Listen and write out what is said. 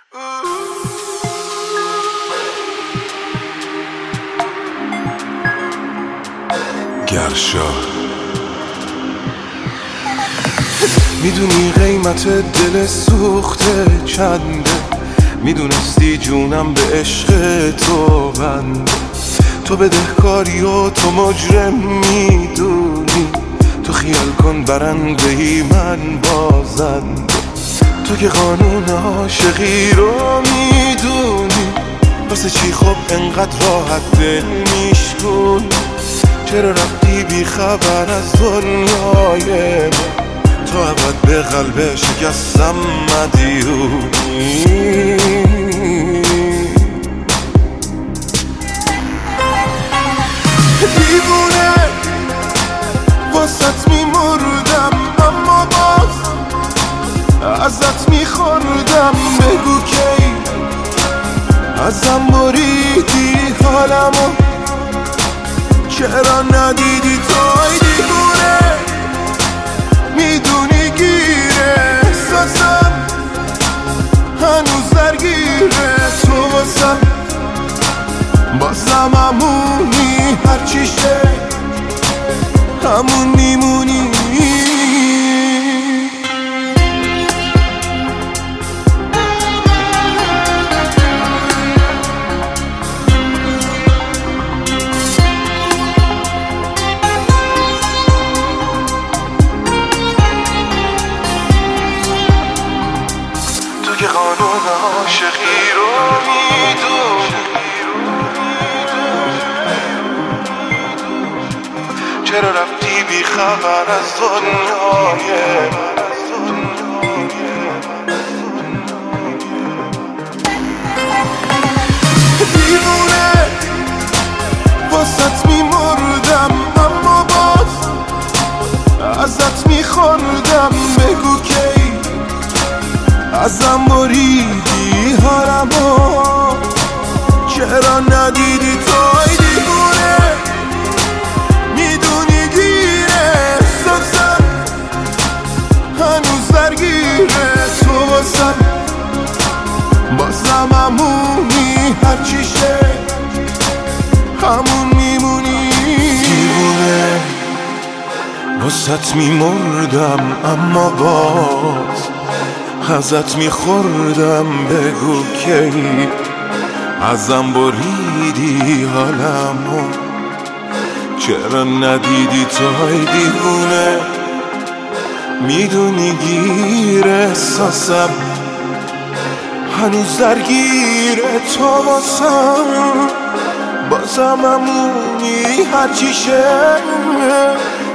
گرشا میدونی قیمت دل سوخته چنده، میدونستی جونم به عشق تو بنده. تو بدهکاری و تو مجرم میدونی، تو خیال کن برندهی من بازنده. تو که قانون عاشقی رو میدونی، واسه چی خب انقدر راحت دل میشکونی؟ چرا رفتی بی خبر از دنیای من؟ تو ابد به قلب شکستم مدیونی. دیوونه واسط میمردم، اما باز ازت میخوردم. بگو کی ازم بریدی حالمو، چرا ندیدی توی؟ دیوونه میدونی گیره احساسم هنوز درگیره. تو واسم بازم همونی، هرچی شه همون میمونی. تو که قانون عاشقی رو میدونی، چرا رفتی بی خبر از دنیای من؟ دیوونه واسط میمردم، اما باز ازت میخوردم. بگو کی ازم بریدی حالمو، چرا ندیدی توی؟ دیوونه میدونی گیره احساسم هنوز درگیره. تو واسم بازم همونی، هرچی شه همون میمونی. دیوونه واسط میمردم، اما باز ازت میخوردم. بگو کی ازم بریدی حالمو، چرا ندیدی توی؟ دیوونه میدونی گیر احساسم هنوز درگیره. تو واسم بازم همونی، هرچی شه